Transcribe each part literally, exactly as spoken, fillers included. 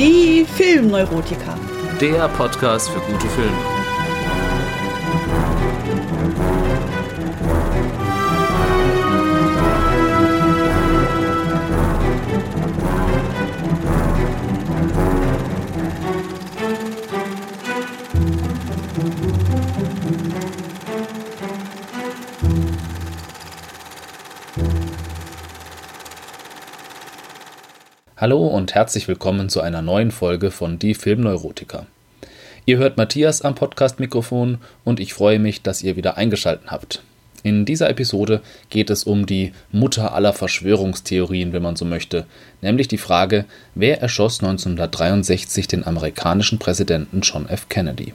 Die Filmneurotiker. Der Podcast für gute Filme. Hallo und herzlich willkommen zu einer neuen Folge von Die Filmneurotiker. Ihr hört Matthias am Podcast-Mikrofon und ich freue mich, dass ihr wieder eingeschaltet habt. In dieser Episode geht es um die Mutter aller Verschwörungstheorien, wenn man so möchte, nämlich die Frage, wer erschoss neunzehnhundertdreiundsechzig den amerikanischen Präsidenten John F. Kennedy?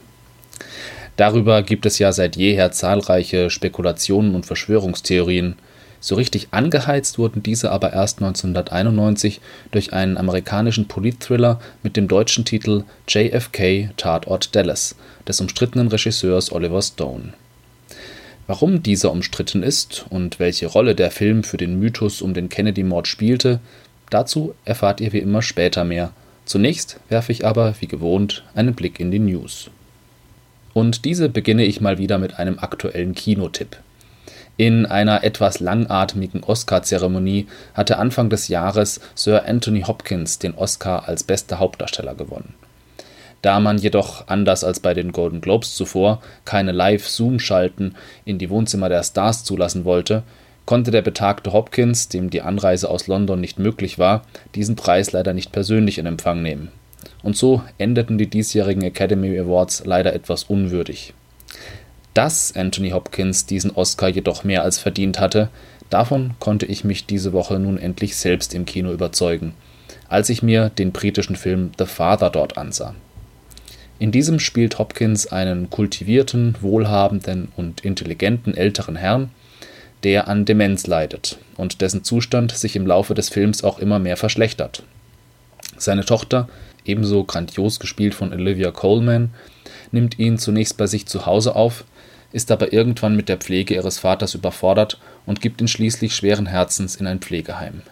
Darüber gibt es ja seit jeher zahlreiche Spekulationen und Verschwörungstheorien. So richtig angeheizt wurden diese aber erst neunzehnhunderteinundneunzig durch einen amerikanischen Politthriller mit dem deutschen Titel J F K – Tatort Dallas des umstrittenen Regisseurs Oliver Stone. Warum dieser umstritten ist und welche Rolle der Film für den Mythos um den Kennedy-Mord spielte, dazu erfahrt ihr wie immer später mehr. Zunächst werfe ich aber, wie gewohnt, einen Blick in die News. Und diese beginne ich mal wieder mit einem aktuellen Kinotipp. In einer etwas langatmigen Oscar-Zeremonie hatte Anfang des Jahres Sir Anthony Hopkins den Oscar als bester Hauptdarsteller gewonnen. Da man jedoch, anders als bei den Golden Globes zuvor, keine Live-Zoom-Schalten in die Wohnzimmer der Stars zulassen wollte, konnte der betagte Hopkins, dem die Anreise aus London nicht möglich war, diesen Preis leider nicht persönlich in Empfang nehmen. Und so endeten die diesjährigen Academy Awards leider etwas unwürdig. Dass Anthony Hopkins diesen Oscar jedoch mehr als verdient hatte, davon konnte ich mich diese Woche nun endlich selbst im Kino überzeugen, als ich mir den britischen Film The Father dort ansah. In diesem spielt Hopkins einen kultivierten, wohlhabenden und intelligenten älteren Herrn, der an Demenz leidet und dessen Zustand sich im Laufe des Films auch immer mehr verschlechtert. Seine Tochter, ebenso grandios gespielt von Olivia Colman, nimmt ihn zunächst bei sich zu Hause auf, ist aber irgendwann mit der Pflege ihres Vaters überfordert und gibt ihn schließlich schweren Herzens in ein Pflegeheim.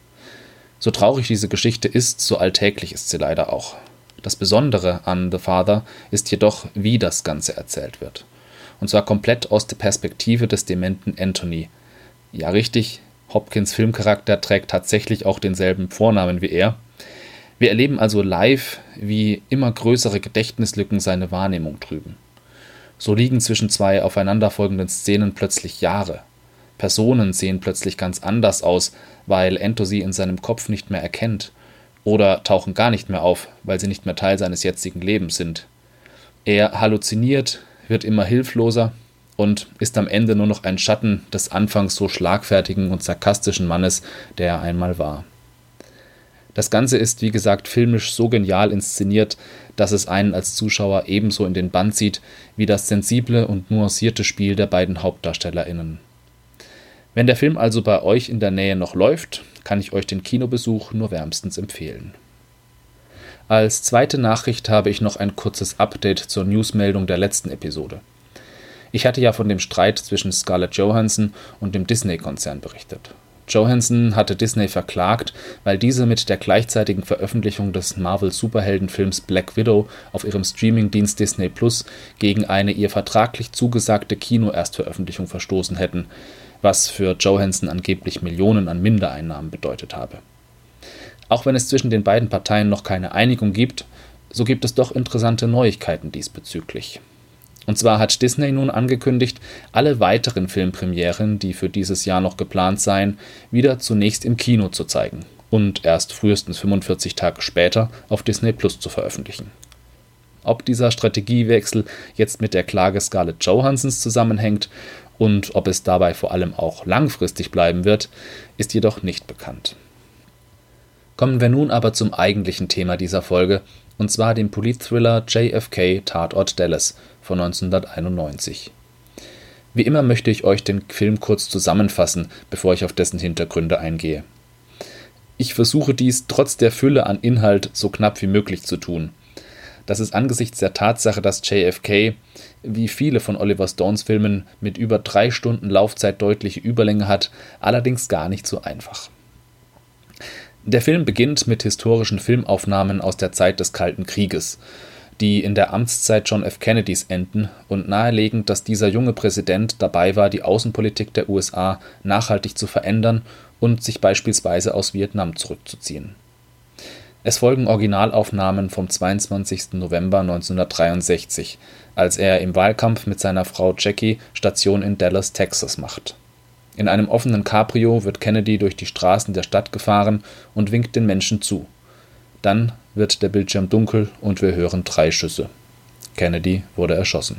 So traurig diese Geschichte ist, so alltäglich ist sie leider auch. Das Besondere an The Father ist jedoch, wie das Ganze erzählt wird. Und zwar komplett aus der Perspektive des dementen Anthony. Ja richtig, Hopkins' Filmcharakter trägt tatsächlich auch denselben Vornamen wie er. Wir erleben also live, wie immer größere Gedächtnislücken seine Wahrnehmung trüben. So liegen zwischen zwei aufeinanderfolgenden Szenen plötzlich Jahre. Personen sehen plötzlich ganz anders aus, weil Anto sie in seinem Kopf nicht mehr erkennt. Oder tauchen gar nicht mehr auf, weil sie nicht mehr Teil seines jetzigen Lebens sind. Er halluziniert, wird immer hilfloser und ist am Ende nur noch ein Schatten des anfangs so schlagfertigen und sarkastischen Mannes, der er einmal war. Das Ganze ist, wie gesagt, filmisch so genial inszeniert, dass es einen als Zuschauer ebenso in den Bann zieht, wie das sensible und nuancierte Spiel der beiden HauptdarstellerInnen. Wenn der Film also bei euch in der Nähe noch läuft, kann ich euch den Kinobesuch nur wärmstens empfehlen. Als zweite Nachricht habe ich noch ein kurzes Update zur Newsmeldung der letzten Episode. Ich hatte ja von dem Streit zwischen Scarlett Johansson und dem Disney-Konzern berichtet. Johansson hatte Disney verklagt, weil diese mit der gleichzeitigen Veröffentlichung des Marvel-Superheldenfilms Black Widow auf ihrem Streamingdienst Disney Plus gegen eine ihr vertraglich zugesagte Kino-Erstveröffentlichung verstoßen hätten, was für Johansson angeblich Millionen an Mindereinnahmen bedeutet habe. Auch wenn es zwischen den beiden Parteien noch keine Einigung gibt, so gibt es doch interessante Neuigkeiten diesbezüglich. Und zwar hat Disney nun angekündigt, alle weiteren Filmpremieren, die für dieses Jahr noch geplant seien, wieder zunächst im Kino zu zeigen und erst frühestens fünfundvierzig Tage später auf Disney Plus zu veröffentlichen. Ob dieser Strategiewechsel jetzt mit der Klage Scarlett Johanssons zusammenhängt und ob es dabei vor allem auch langfristig bleiben wird, ist jedoch nicht bekannt. Kommen wir nun aber zum eigentlichen Thema dieser Folge, und zwar dem Politthriller J F K – Tatort Dallas von neunzehnhunderteinundneunzig. Wie immer möchte ich euch den Film kurz zusammenfassen, bevor ich auf dessen Hintergründe eingehe. Ich versuche dies trotz der Fülle an Inhalt so knapp wie möglich zu tun. Das ist angesichts der Tatsache, dass J F K, wie viele von Oliver Stones Filmen, mit über drei Stunden Laufzeit deutliche Überlänge hat, allerdings gar nicht so einfach. Der Film beginnt mit historischen Filmaufnahmen aus der Zeit des Kalten Krieges, die in der Amtszeit John F. Kennedys enden und nahelegen, dass dieser junge Präsident dabei war, die Außenpolitik der U S A nachhaltig zu verändern und sich beispielsweise aus Vietnam zurückzuziehen. Es folgen Originalaufnahmen vom zweiundzwanzigsten November neunzehnhundertdreiundsechzig, als er im Wahlkampf mit seiner Frau Jackie Station in Dallas, Texas macht. In einem offenen Cabrio wird Kennedy durch die Straßen der Stadt gefahren und winkt den Menschen zu. Dann wird der Bildschirm dunkel und wir hören drei Schüsse. Kennedy wurde erschossen.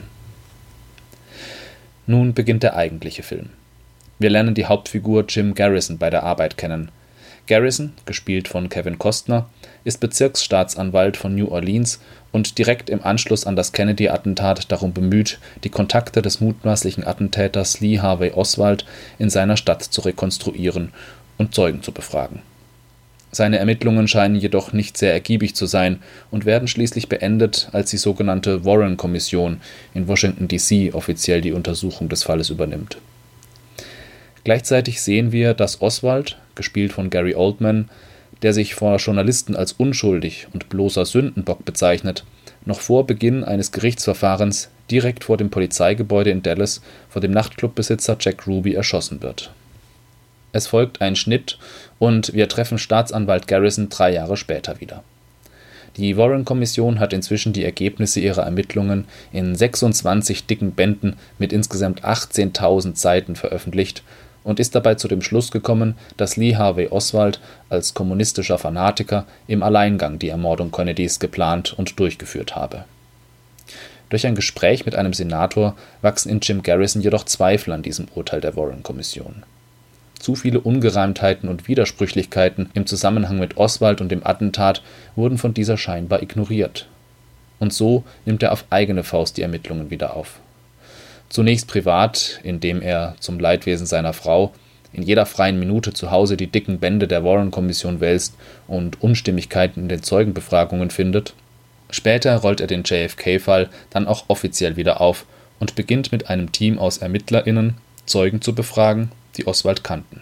Nun beginnt der eigentliche Film. Wir lernen die Hauptfigur Jim Garrison bei der Arbeit kennen. Garrison, gespielt von Kevin Costner, ist Bezirksstaatsanwalt von New Orleans und direkt im Anschluss an das Kennedy-Attentat darum bemüht, die Kontakte des mutmaßlichen Attentäters Lee Harvey Oswald in seiner Stadt zu rekonstruieren und Zeugen zu befragen. Seine Ermittlungen scheinen jedoch nicht sehr ergiebig zu sein und werden schließlich beendet, als die sogenannte Warren-Kommission in Washington D C offiziell die Untersuchung des Falles übernimmt. Gleichzeitig sehen wir, dass Oswald, gespielt von Gary Oldman, der sich vor Journalisten als unschuldig und bloßer Sündenbock bezeichnet, noch vor Beginn eines Gerichtsverfahrens direkt vor dem Polizeigebäude in Dallas vor dem Nachtclubbesitzer Jack Ruby erschossen wird. Es folgt ein Schnitt und wir treffen Staatsanwalt Garrison drei Jahre später wieder. Die Warren-Kommission hat inzwischen die Ergebnisse ihrer Ermittlungen in sechsundzwanzig dicken Bänden mit insgesamt achtzehntausend Seiten veröffentlicht und ist dabei zu dem Schluss gekommen, dass Lee Harvey Oswald als kommunistischer Fanatiker im Alleingang die Ermordung Kennedys geplant und durchgeführt habe. Durch ein Gespräch mit einem Senator wachsen in Jim Garrison jedoch Zweifel an diesem Urteil der Warren-Kommission. Zu viele Ungereimtheiten und Widersprüchlichkeiten im Zusammenhang mit Oswald und dem Attentat wurden von dieser scheinbar ignoriert. Und so nimmt er auf eigene Faust die Ermittlungen wieder auf. Zunächst privat, indem er zum Leidwesen seiner Frau in jeder freien Minute zu Hause die dicken Bände der Warren-Kommission wälzt und Unstimmigkeiten in den Zeugenbefragungen findet. Später rollt er den J F K-Fall dann auch offiziell wieder auf und beginnt mit einem Team aus ErmittlerInnen, Zeugen zu befragen, die Oswald kannten.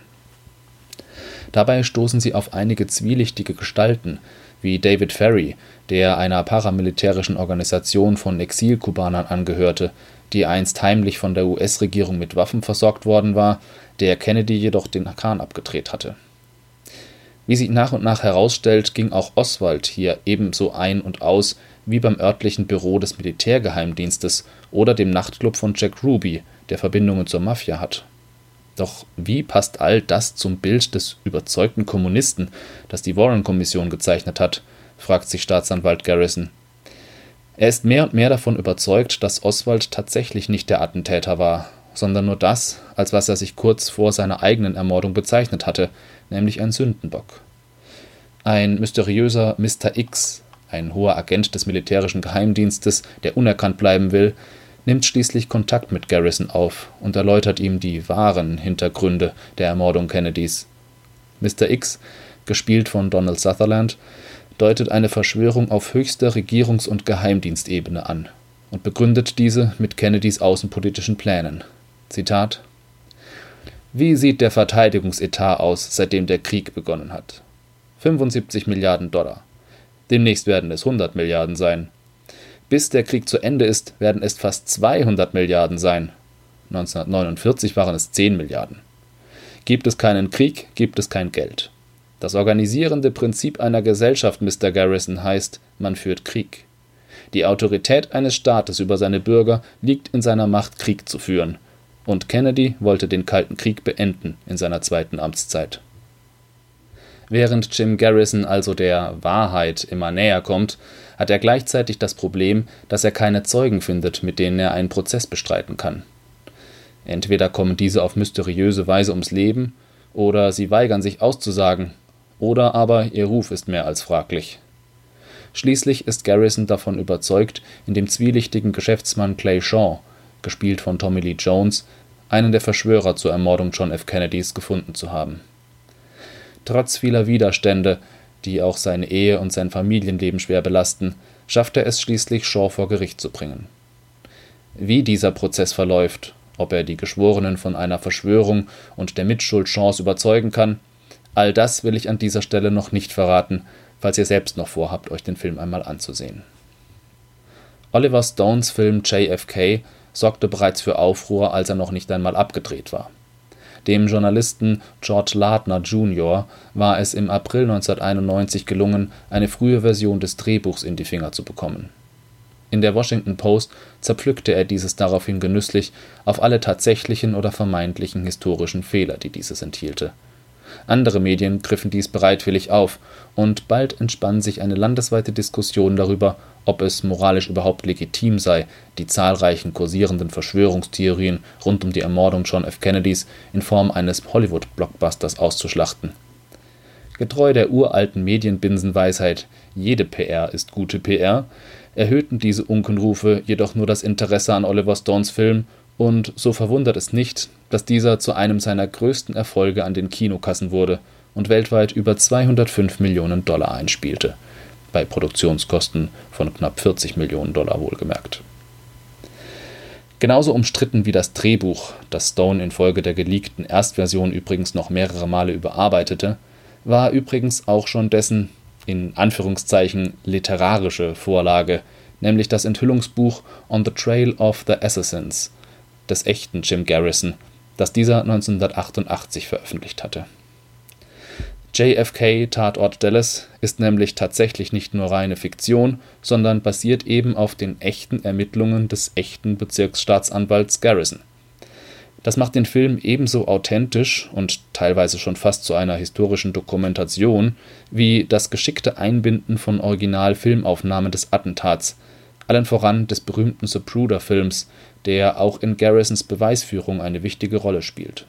Dabei stoßen sie auf einige zwielichtige Gestalten, wie David Ferry, der einer paramilitärischen Organisation von Exil-Kubanern angehörte, die einst heimlich von der U S-Regierung mit Waffen versorgt worden war, der Kennedy jedoch den Kahn abgedreht hatte. Wie sich nach und nach herausstellt, ging auch Oswald hier ebenso ein und aus wie beim örtlichen Büro des Militärgeheimdienstes oder dem Nachtclub von Jack Ruby, der Verbindungen zur Mafia hat. Doch wie passt all das zum Bild des überzeugten Kommunisten, das die Warren-Kommission gezeichnet hat, fragt sich Staatsanwalt Garrison. Er ist mehr und mehr davon überzeugt, dass Oswald tatsächlich nicht der Attentäter war, sondern nur das, als was er sich kurz vor seiner eigenen Ermordung bezeichnet hatte, nämlich ein Sündenbock. Ein mysteriöser Mister X, ein hoher Agent des militärischen Geheimdienstes, der unerkannt bleiben will, nimmt schließlich Kontakt mit Garrison auf und erläutert ihm die wahren Hintergründe der Ermordung Kennedys. Mister X, gespielt von Donald Sutherland, deutet eine Verschwörung auf höchster Regierungs- und Geheimdienstebene an und begründet diese mit Kennedys außenpolitischen Plänen. Zitat: Wie sieht der Verteidigungsetat aus, seitdem der Krieg begonnen hat? fünfundsiebzig Milliarden Dollar. Demnächst werden es hundert Milliarden sein. Bis der Krieg zu Ende ist, werden es fast zweihundert Milliarden sein. neunzehnhundertneunundvierzig waren es zehn Milliarden. Gibt es keinen Krieg, gibt es kein Geld. Das organisierende Prinzip einer Gesellschaft, Mister Garrison, heißt, man führt Krieg. Die Autorität eines Staates über seine Bürger liegt in seiner Macht, Krieg zu führen. Und Kennedy wollte den Kalten Krieg beenden in seiner zweiten Amtszeit. Während Jim Garrison also der Wahrheit immer näher kommt, hat er gleichzeitig das Problem, dass er keine Zeugen findet, mit denen er einen Prozess bestreiten kann. Entweder kommen diese auf mysteriöse Weise ums Leben, oder sie weigern sich auszusagen, oder aber ihr Ruf ist mehr als fraglich. Schließlich ist Garrison davon überzeugt, in dem zwielichtigen Geschäftsmann Clay Shaw, gespielt von Tommy Lee Jones, einen der Verschwörer zur Ermordung John F. Kennedys gefunden zu haben. Trotz vieler Widerstände, die auch seine Ehe und sein Familienleben schwer belasten, schafft er es schließlich, Shaw vor Gericht zu bringen. Wie dieser Prozess verläuft, ob er die Geschworenen von einer Verschwörung und der Mitschuld Shaws überzeugen kann, All das will ich an dieser Stelle noch nicht verraten, falls ihr selbst noch vorhabt, euch den Film einmal anzusehen. Oliver Stones Film J F K sorgte bereits für Aufruhr, als er noch nicht einmal abgedreht war. Dem Journalisten George Lardner Junior war es im April neunzehnhunderteinundneunzig gelungen, eine frühe Version des Drehbuchs in die Finger zu bekommen. In der Washington Post zerpflückte er dieses daraufhin genüsslich auf alle tatsächlichen oder vermeintlichen historischen Fehler, die dieses enthielte. Andere Medien griffen dies bereitwillig auf, und bald entspann sich eine landesweite Diskussion darüber, ob es moralisch überhaupt legitim sei, die zahlreichen kursierenden Verschwörungstheorien rund um die Ermordung John F. Kennedys in Form eines Hollywood-Blockbusters auszuschlachten. Getreu der uralten Medienbinsenweisheit „Jede P R ist gute P R“ erhöhten diese Unkenrufe jedoch nur das Interesse an Oliver Stones Film, und so verwundert es nicht, dass dieser zu einem seiner größten Erfolge an den Kinokassen wurde und weltweit über zweihundertfünf Millionen Dollar einspielte, bei Produktionskosten von knapp vierzig Millionen Dollar wohlgemerkt. Genauso umstritten wie das Drehbuch, das Stone infolge der geleakten Erstversion übrigens noch mehrere Male überarbeitete, war übrigens auch schon dessen, in Anführungszeichen, literarische Vorlage, nämlich das Enthüllungsbuch On the Trail of the Assassins des echten Jim Garrison, das dieser neunzehnhundertachtundachtzig veröffentlicht hatte. J F K Tatort Dallas ist nämlich tatsächlich nicht nur reine Fiktion, sondern basiert eben auf den echten Ermittlungen des echten Bezirksstaatsanwalts Garrison. Das macht den Film ebenso authentisch und teilweise schon fast zu einer historischen Dokumentation wie das geschickte Einbinden von Original-Filmaufnahmen des Attentats, allen voran des berühmten Zapruder-Films, der auch in Garrisons Beweisführung eine wichtige Rolle spielt.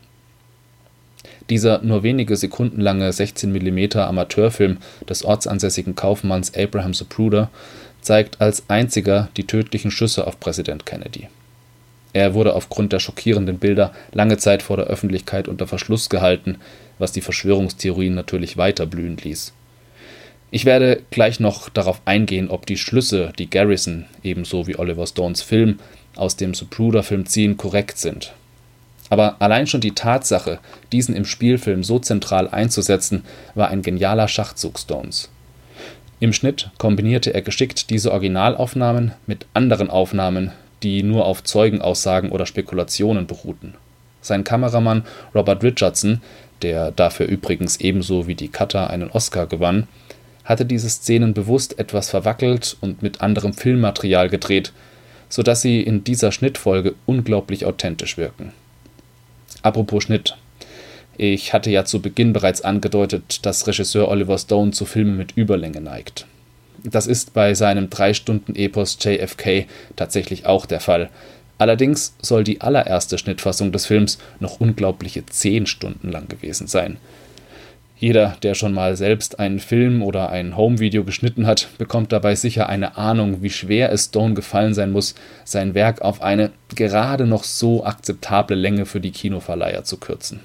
Dieser nur wenige Sekunden lange sechzehn Millimeter Amateurfilm des ortsansässigen Kaufmanns Abraham Zapruder zeigt als einziger die tödlichen Schüsse auf Präsident Kennedy. Er wurde aufgrund der schockierenden Bilder lange Zeit vor der Öffentlichkeit unter Verschluss gehalten, was die Verschwörungstheorien natürlich weiter blühen ließ. Ich werde gleich noch darauf eingehen, ob die Schlüsse, die Garrison, ebenso wie Oliver Stones Film, aus dem Zapruder-Film ziehen, korrekt sind. Aber allein schon die Tatsache, diesen im Spielfilm so zentral einzusetzen, war ein genialer Schachzug Stones. Im Schnitt kombinierte er geschickt diese Originalaufnahmen mit anderen Aufnahmen, die nur auf Zeugenaussagen oder Spekulationen beruhten. Sein Kameramann Robert Richardson, der dafür übrigens ebenso wie die Cutter einen Oscar gewann, hatte diese Szenen bewusst etwas verwackelt und mit anderem Filmmaterial gedreht, sodass sie in dieser Schnittfolge unglaublich authentisch wirken. Apropos Schnitt. Ich hatte ja zu Beginn bereits angedeutet, dass Regisseur Oliver Stone zu Filmen mit Überlänge neigt. Das ist bei seinem drei-Stunden-Epos J F K tatsächlich auch der Fall. Allerdings soll die allererste Schnittfassung des Films noch unglaubliche zehn Stunden lang gewesen sein. Jeder, der schon mal selbst einen Film oder ein Homevideo geschnitten hat, bekommt dabei sicher eine Ahnung, wie schwer es Stone gefallen sein muss, sein Werk auf eine gerade noch so akzeptable Länge für die Kinoverleiher zu kürzen.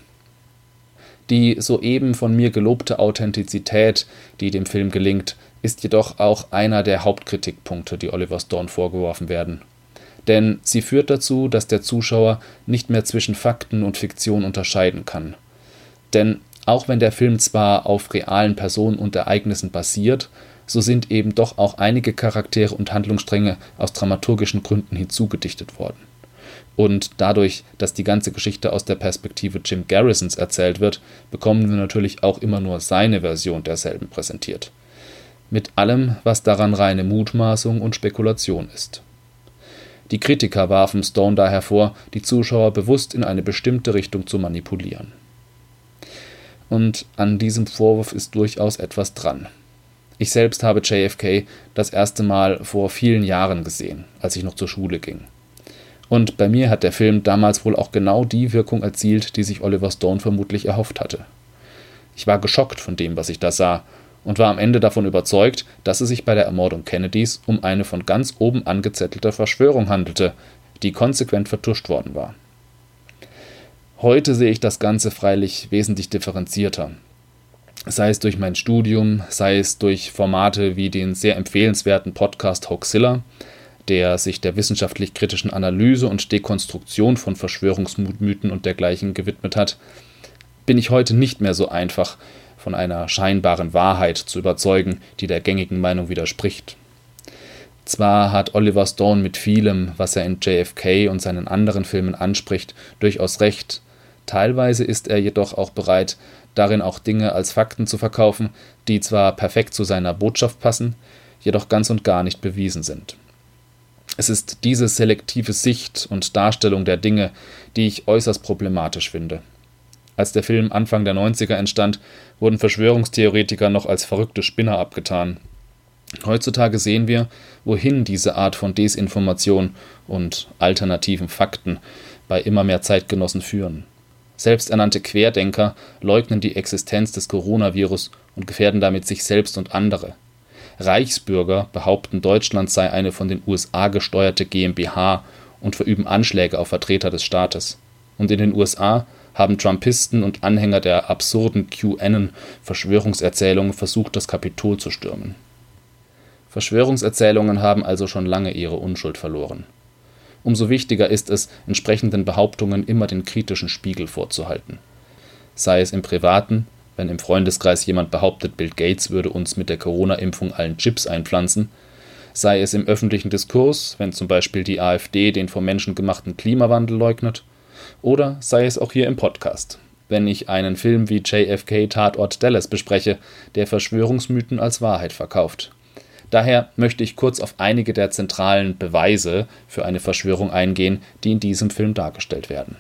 Die soeben von mir gelobte Authentizität, die dem Film gelingt, ist jedoch auch einer der Hauptkritikpunkte, die Oliver Stone vorgeworfen werden. Denn sie führt dazu, dass der Zuschauer nicht mehr zwischen Fakten und Fiktion unterscheiden kann. Denn auch wenn der Film zwar auf realen Personen und Ereignissen basiert, so sind eben doch auch einige Charaktere und Handlungsstränge aus dramaturgischen Gründen hinzugedichtet worden. Und dadurch, dass die ganze Geschichte aus der Perspektive Jim Garrisons erzählt wird, bekommen wir natürlich auch immer nur seine Version derselben präsentiert. Mit allem, was daran reine Mutmaßung und Spekulation ist. Die Kritiker warfen Stone daher vor, die Zuschauer bewusst in eine bestimmte Richtung zu manipulieren. Und an diesem Vorwurf ist durchaus etwas dran. Ich selbst habe J F K das erste Mal vor vielen Jahren gesehen, als ich noch zur Schule ging. Und bei mir hat der Film damals wohl auch genau die Wirkung erzielt, die sich Oliver Stone vermutlich erhofft hatte. Ich war geschockt von dem, was ich da sah, und war am Ende davon überzeugt, dass es sich bei der Ermordung Kennedys um eine von ganz oben angezettelte Verschwörung handelte, die konsequent vertuscht worden war. Heute sehe ich das Ganze freilich wesentlich differenzierter. Sei es durch mein Studium, sei es durch Formate wie den sehr empfehlenswerten Podcast Hoaxilla, der sich der wissenschaftlich-kritischen Analyse und Dekonstruktion von Verschwörungsmythen und dergleichen gewidmet hat, bin ich heute nicht mehr so einfach, von einer scheinbaren Wahrheit zu überzeugen, die der gängigen Meinung widerspricht. Zwar hat Oliver Stone mit vielem, was er in J F K und seinen anderen Filmen anspricht, durchaus recht, teilweise ist er jedoch auch bereit, darin auch Dinge als Fakten zu verkaufen, die zwar perfekt zu seiner Botschaft passen, jedoch ganz und gar nicht bewiesen sind. Es ist diese selektive Sicht und Darstellung der Dinge, die ich äußerst problematisch finde. Als der Film Anfang der neunziger entstand, wurden Verschwörungstheoretiker noch als verrückte Spinner abgetan. Heutzutage sehen wir, wohin diese Art von Desinformation und alternativen Fakten bei immer mehr Zeitgenossen führen. Selbsternannte Querdenker leugnen die Existenz des Coronavirus und gefährden damit sich selbst und andere. Reichsbürger behaupten, Deutschland sei eine von den U S A gesteuerte GmbH und verüben Anschläge auf Vertreter des Staates. Und in den U S A haben Trumpisten und Anhänger der absurden QAnon-Verschwörungserzählungen versucht, das Kapitol zu stürmen. Verschwörungserzählungen haben also schon lange ihre Unschuld verloren. Umso wichtiger ist es, entsprechenden Behauptungen immer den kritischen Spiegel vorzuhalten. Sei es im Privaten, wenn im Freundeskreis jemand behauptet, Bill Gates würde uns mit der Corona-Impfung allen Chips einpflanzen, sei es im öffentlichen Diskurs, wenn zum Beispiel die AfD den vom Menschen gemachten Klimawandel leugnet, oder sei es auch hier im Podcast, wenn ich einen Film wie J F K Tatort Dallas bespreche, der Verschwörungsmythen als Wahrheit verkauft. Daher möchte ich kurz auf einige der zentralen Beweise für eine Verschwörung eingehen, die in diesem Film dargestellt werden.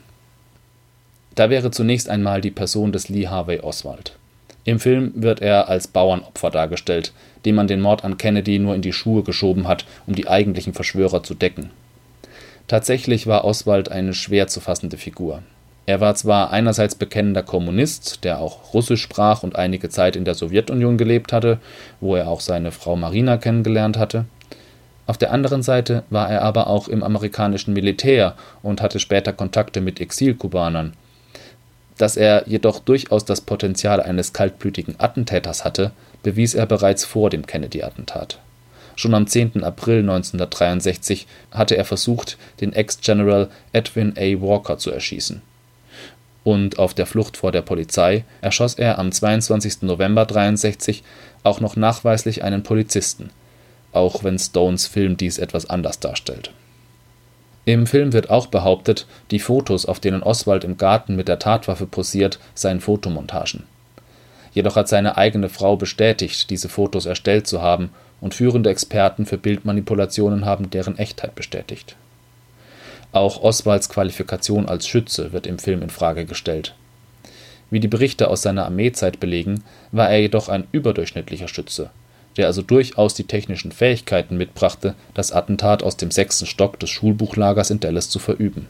Da wäre zunächst einmal die Person des Lee Harvey Oswald. Im Film wird er als Bauernopfer dargestellt, dem man den Mord an Kennedy nur in die Schuhe geschoben hat, um die eigentlichen Verschwörer zu decken. Tatsächlich war Oswald eine schwer zu fassende Figur. Er war zwar einerseits bekennender Kommunist, der auch Russisch sprach und einige Zeit in der Sowjetunion gelebt hatte, wo er auch seine Frau Marina kennengelernt hatte. Auf der anderen Seite war er aber auch im amerikanischen Militär und hatte später Kontakte mit Exilkubanern. Dass er jedoch durchaus das Potenzial eines kaltblütigen Attentäters hatte, bewies er bereits vor dem Kennedy-Attentat. Schon am zehnten April neunzehnhundertdreiundsechzig hatte er versucht, den Ex-General Edwin A. Walker zu erschießen. Und auf der Flucht vor der Polizei erschoss er am zweiundzwanzigsten November neunzehnhundertdreiundsechzig auch noch nachweislich einen Polizisten, auch wenn Stones Film dies etwas anders darstellt. Im Film wird auch behauptet, die Fotos, auf denen Oswald im Garten mit der Tatwaffe posiert, seien Fotomontagen. Jedoch hat seine eigene Frau bestätigt, diese Fotos erstellt zu haben, und führende Experten für Bildmanipulationen haben deren Echtheit bestätigt. Auch Oswalds Qualifikation als Schütze wird im Film in Frage gestellt. Wie die Berichte aus seiner Armeezeit belegen, war er jedoch ein überdurchschnittlicher Schütze, der also durchaus die technischen Fähigkeiten mitbrachte, das Attentat aus dem sechsten Stock des Schulbuchlagers in Dallas zu verüben.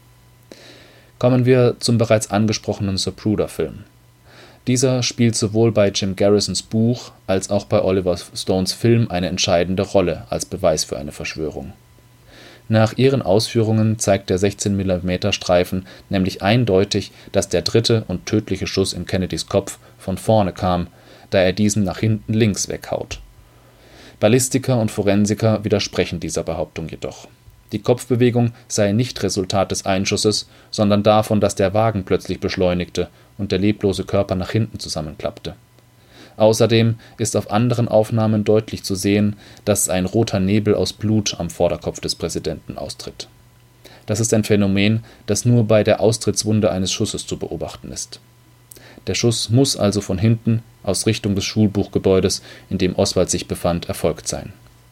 Kommen wir zum bereits angesprochenen Zapruder-Film. Dieser spielt sowohl bei Jim Garrisons Buch als auch bei Oliver Stones Film eine entscheidende Rolle als Beweis für eine Verschwörung. Nach ihren Ausführungen zeigt der sechzehn Millimeter Streifen nämlich eindeutig, dass der dritte und tödliche Schuss in Kennedys Kopf von vorne kam, da er diesen nach hinten links weghaut. Ballistiker und Forensiker widersprechen dieser Behauptung jedoch. Die Kopfbewegung sei nicht Resultat des Einschusses, sondern davon, dass der Wagen plötzlich beschleunigte und der leblose Körper nach hinten zusammenklappte. Außerdem ist auf anderen Aufnahmen deutlich zu sehen, dass ein roter Nebel aus Blut am Vorderkopf des Präsidenten austritt. Das ist ein Phänomen, das nur bei der Austrittswunde eines Schusses zu beobachten ist. Der Schuss muss also von hinten, aus Richtung des Schulbuchgebäudes, in dem Oswald sich befand, erfolgt sein.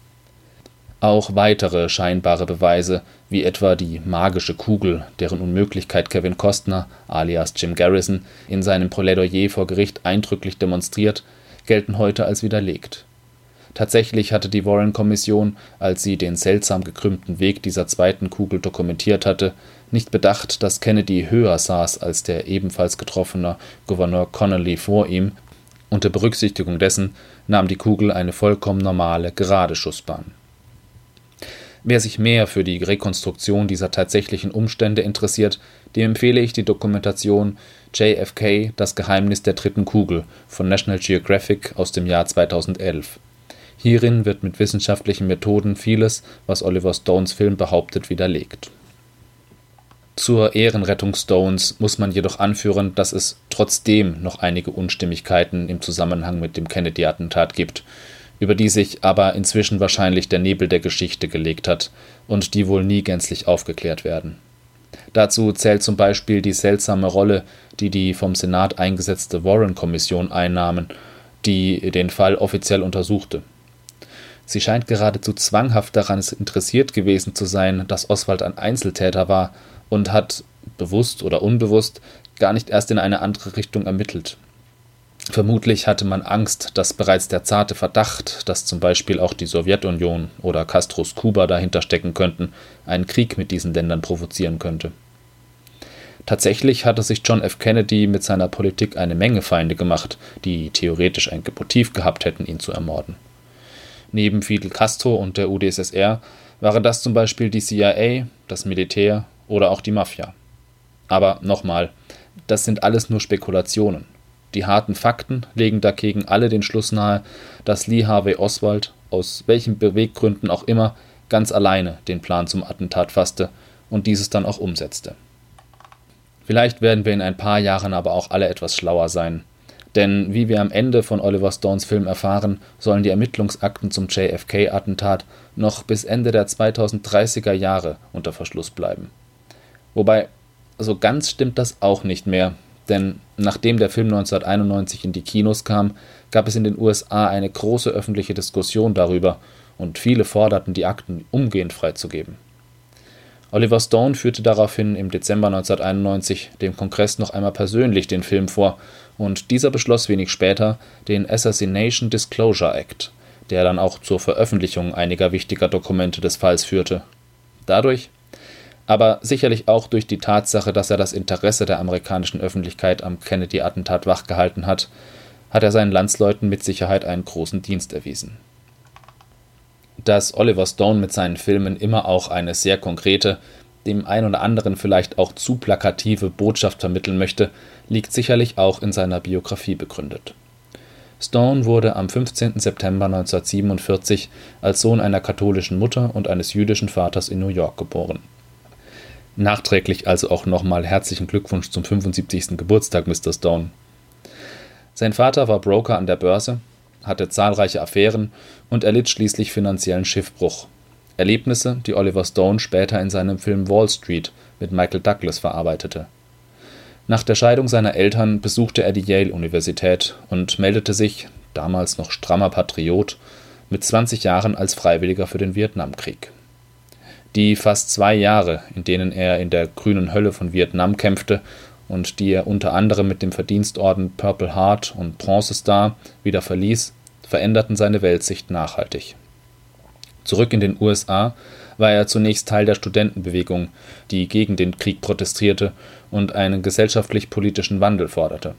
Auch weitere scheinbare Beweise, wie etwa die magische Kugel, deren Unmöglichkeit Kevin Costner, alias Jim Garrison, in seinem Plädoyer vor Gericht eindrücklich demonstriert, gelten heute als widerlegt. Tatsächlich hatte die Warren-Kommission, als sie den seltsam gekrümmten Weg dieser zweiten Kugel dokumentiert hatte, nicht bedacht, dass Kennedy höher saß als der ebenfalls getroffene Gouverneur Connally vor ihm. Unter Berücksichtigung dessen nahm die Kugel eine vollkommen normale, gerade Schussbahn. Wer sich mehr für die Rekonstruktion dieser tatsächlichen Umstände interessiert, dem empfehle ich die Dokumentation J F K – Das Geheimnis der dritten Kugel von National Geographic aus dem Jahr zweitausendelf. Hierin wird mit wissenschaftlichen Methoden vieles, was Oliver Stones Film behauptet, widerlegt. Zur Ehrenrettung Stones muss man jedoch anführen, dass es trotzdem noch einige Unstimmigkeiten im Zusammenhang mit dem Kennedy-Attentat gibt, über die sich aber inzwischen wahrscheinlich der Nebel der Geschichte gelegt hat und die wohl nie gänzlich aufgeklärt werden. Dazu zählt zum Beispiel die seltsame Rolle, die die vom Senat eingesetzte Warren-Kommission einnahmen, die den Fall offiziell untersuchte. Sie scheint geradezu zwanghaft daran interessiert gewesen zu sein, dass Oswald ein Einzeltäter war, und hat, bewusst oder unbewusst, gar nicht erst in eine andere Richtung ermittelt. Vermutlich hatte man Angst, dass bereits der zarte Verdacht, dass zum Beispiel auch die Sowjetunion oder Castros Kuba dahinter stecken könnten, einen Krieg mit diesen Ländern provozieren könnte. Tatsächlich hatte sich John F. Kennedy mit seiner Politik eine Menge Feinde gemacht, die theoretisch ein Motiv gehabt hätten, ihn zu ermorden. Neben Fidel Castro und der U d S S R waren das zum Beispiel die C I A, das Militär oder auch die Mafia. Aber nochmal, das sind alles nur Spekulationen. Die harten Fakten legen dagegen alle den Schluss nahe, dass Lee Harvey Oswald, aus welchen Beweggründen auch immer, ganz alleine den Plan zum Attentat fasste und dieses dann auch umsetzte. Vielleicht werden wir in ein paar Jahren aber auch alle etwas schlauer sein. Denn wie wir am Ende von Oliver Stones Film erfahren, sollen die Ermittlungsakten zum J F K-Attentat noch bis Ende der zweitausenddreißiger Jahre unter Verschluss bleiben. Wobei, so ganz stimmt das auch nicht mehr, denn nachdem der Film neunzehnhunderteinundneunzig in die Kinos kam, gab es in den U S A eine große öffentliche Diskussion darüber und viele forderten, die Akten umgehend freizugeben. Oliver Stone führte daraufhin im Dezember neunzehnhunderteinundneunzig dem Kongress noch einmal persönlich den Film vor und dieser beschloss wenig später den Assassination Disclosure Act, der dann auch zur Veröffentlichung einiger wichtiger Dokumente des Falls führte. Dadurch, aber sicherlich auch durch die Tatsache, dass er das Interesse der amerikanischen Öffentlichkeit am Kennedy-Attentat wachgehalten hat, hat er seinen Landsleuten mit Sicherheit einen großen Dienst erwiesen. Dass Oliver Stone mit seinen Filmen immer auch eine sehr konkrete, dem einen oder anderen vielleicht auch zu plakative Botschaft vermitteln möchte, liegt sicherlich auch in seiner Biografie begründet. Stone wurde am fünfzehnten September neunzehnhundertsiebenundvierzig als Sohn einer katholischen Mutter und eines jüdischen Vaters in New York geboren. Nachträglich also auch nochmal herzlichen Glückwunsch zum fünfundsiebzigsten Geburtstag, Mister Stone. Sein Vater war Broker an der Börse, hatte zahlreiche Affären und erlitt schließlich finanziellen Schiffbruch. Erlebnisse, die Oliver Stone später in seinem Film Wall Street mit Michael Douglas verarbeitete. Nach der Scheidung seiner Eltern besuchte er die Yale-Universität und meldete sich, damals noch strammer Patriot, mit zwanzig Jahren als Freiwilliger für den Vietnamkrieg. Die fast zwei Jahre, in denen er in der grünen Hölle von Vietnam kämpfte und die er unter anderem mit dem Verdienstorden Purple Heart und Bronze Star wieder verließ, veränderten seine Weltsicht nachhaltig. Zurück in den U S A war er zunächst Teil der Studentenbewegung, die gegen den Krieg protestierte und einen gesellschaftlich-politischen Wandel forderte.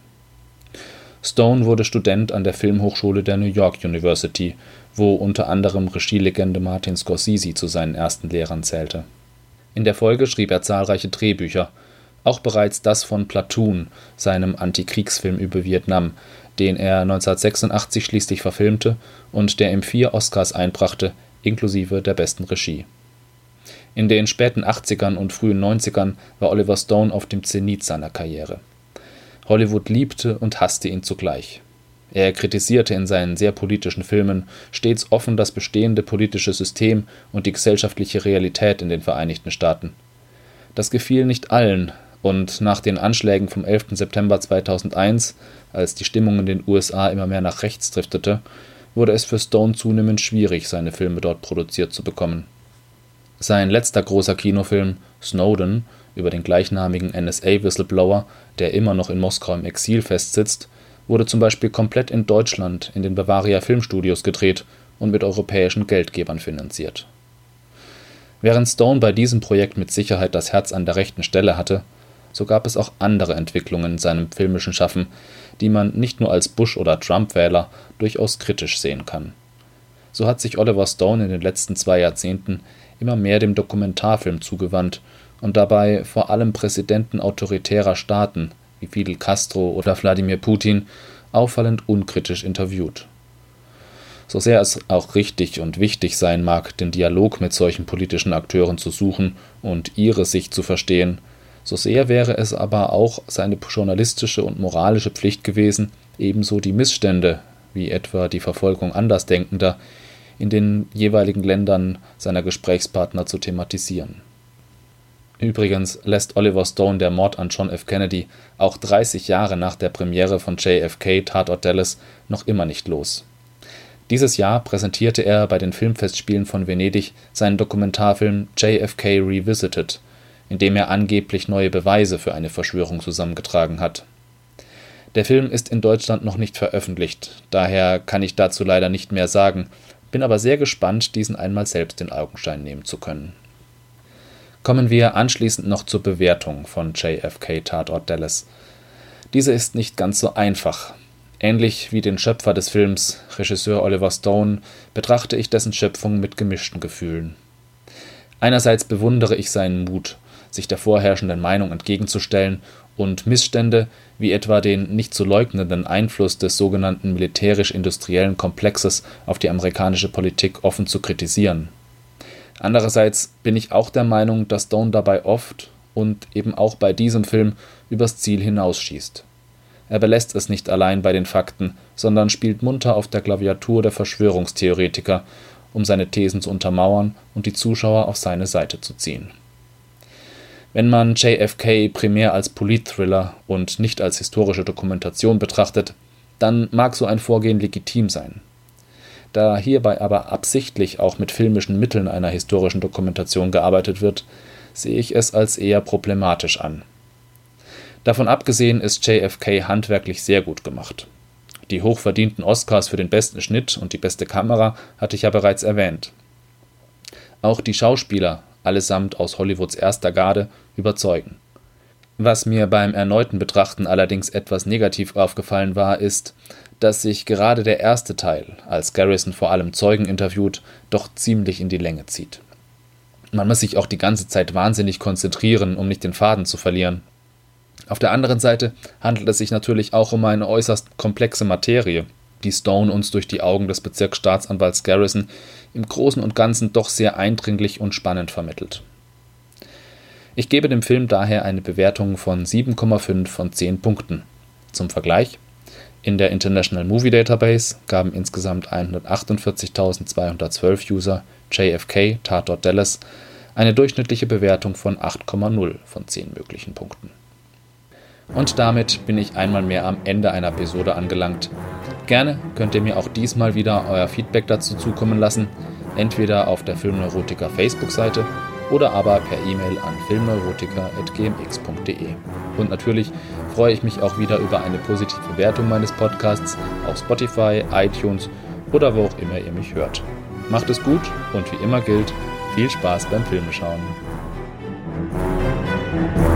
Stone wurde Student an der Filmhochschule der New York University, wo unter anderem Regielegende Martin Scorsese zu seinen ersten Lehrern zählte. In der Folge schrieb er zahlreiche Drehbücher, auch bereits das von Platoon, seinem Antikriegsfilm über Vietnam, den er neunzehnhundertsechsundachtzig schließlich verfilmte und der ihm vier Oscars einbrachte, inklusive der besten Regie. In den späten achtzigern und frühen neunzigern war Oliver Stone auf dem Zenit seiner Karriere. Hollywood liebte und hasste ihn zugleich. Er kritisierte in seinen sehr politischen Filmen stets offen das bestehende politische System und die gesellschaftliche Realität in den Vereinigten Staaten. Das gefiel nicht allen, und nach den Anschlägen vom elften September zweitausendeins, als die Stimmung in den U S A immer mehr nach rechts driftete, wurde es für Stone zunehmend schwierig, seine Filme dort produziert zu bekommen. Sein letzter großer Kinofilm, Snowden, über den gleichnamigen N S A-Whistleblower, der immer noch in Moskau im Exil festsitzt, wurde zum Beispiel komplett in Deutschland in den Bavaria Filmstudios gedreht und mit europäischen Geldgebern finanziert. Während Stone bei diesem Projekt mit Sicherheit das Herz an der rechten Stelle hatte, so gab es auch andere Entwicklungen in seinem filmischen Schaffen, die man nicht nur als Bush- oder Trump-Wähler durchaus kritisch sehen kann. So hat sich Oliver Stone in den letzten zwei Jahrzehnten immer mehr dem Dokumentarfilm zugewandt und dabei vor allem Präsidenten autoritärer Staaten wie Fidel Castro oder Wladimir Putin auffallend unkritisch interviewt. So sehr es auch richtig und wichtig sein mag, den Dialog mit solchen politischen Akteuren zu suchen und ihre Sicht zu verstehen, So sehr wäre es aber auch seine journalistische und moralische Pflicht gewesen, ebenso die Missstände, wie etwa die Verfolgung Andersdenkender, in den jeweiligen Ländern seiner Gesprächspartner zu thematisieren. Übrigens lässt Oliver Stone der Mord an John F. Kennedy auch dreißig Jahre nach der Premiere von J F K Tatort Dallas noch immer nicht los. Dieses Jahr präsentierte er bei den Filmfestspielen von Venedig seinen Dokumentarfilm J F K Revisited, in dem er angeblich neue Beweise für eine Verschwörung zusammengetragen hat. Der Film ist in Deutschland noch nicht veröffentlicht, daher kann ich dazu leider nicht mehr sagen, bin aber sehr gespannt, diesen einmal selbst in Augenschein nehmen zu können. Kommen wir anschließend noch zur Bewertung von J F K Tatort Dallas. Diese ist nicht ganz so einfach. Ähnlich wie den Schöpfer des Films, Regisseur Oliver Stone, betrachte ich dessen Schöpfung mit gemischten Gefühlen. Einerseits bewundere ich seinen Mut, sich der vorherrschenden Meinung entgegenzustellen und Missstände, wie etwa den nicht zu leugnenden Einfluss des sogenannten militärisch-industriellen Komplexes auf die amerikanische Politik offen zu kritisieren. Andererseits bin ich auch der Meinung, dass Stone dabei oft und eben auch bei diesem Film übers Ziel hinausschießt. Er belässt es nicht allein bei den Fakten, sondern spielt munter auf der Klaviatur der Verschwörungstheoretiker, um seine Thesen zu untermauern und die Zuschauer auf seine Seite zu ziehen. Wenn man J F K primär als Politthriller und nicht als historische Dokumentation betrachtet, dann mag so ein Vorgehen legitim sein. Da hierbei aber absichtlich auch mit filmischen Mitteln einer historischen Dokumentation gearbeitet wird, sehe ich es als eher problematisch an. Davon abgesehen ist J F K handwerklich sehr gut gemacht. Die hochverdienten Oscars für den besten Schnitt und die beste Kamera hatte ich ja bereits erwähnt. Auch die Schauspieler, allesamt aus Hollywoods erster Garde, überzeugen. Was mir beim erneuten Betrachten allerdings etwas negativ aufgefallen war, ist, dass sich gerade der erste Teil, als Garrison vor allem Zeugen interviewt, doch ziemlich in die Länge zieht. Man muss sich auch die ganze Zeit wahnsinnig konzentrieren, um nicht den Faden zu verlieren. Auf der anderen Seite handelt es sich natürlich auch um eine äußerst komplexe Materie, die Stone uns durch die Augen des Bezirksstaatsanwalts Garrison im Großen und Ganzen doch sehr eindringlich und spannend vermittelt. Ich gebe dem Film daher eine Bewertung von sieben Komma fünf von zehn Punkten. Zum Vergleich: In der International Movie Database gaben insgesamt hundertachtundvierzigtausendzweihundertzwölf User J F K Tatort Dallas eine durchschnittliche Bewertung von acht Komma null von zehn möglichen Punkten. Und damit bin ich einmal mehr am Ende einer Episode angelangt. Gerne könnt ihr mir auch diesmal wieder euer Feedback dazu zukommen lassen, entweder auf der Filmneurotiker Facebook-Seite oder aber per E-Mail an filmneurotiker at g m x punkt d e. Und natürlich freue ich mich auch wieder über eine positive Bewertung meines Podcasts auf Spotify, iTunes oder wo auch immer ihr mich hört. Macht es gut und wie immer gilt, viel Spaß beim Filmeschauen.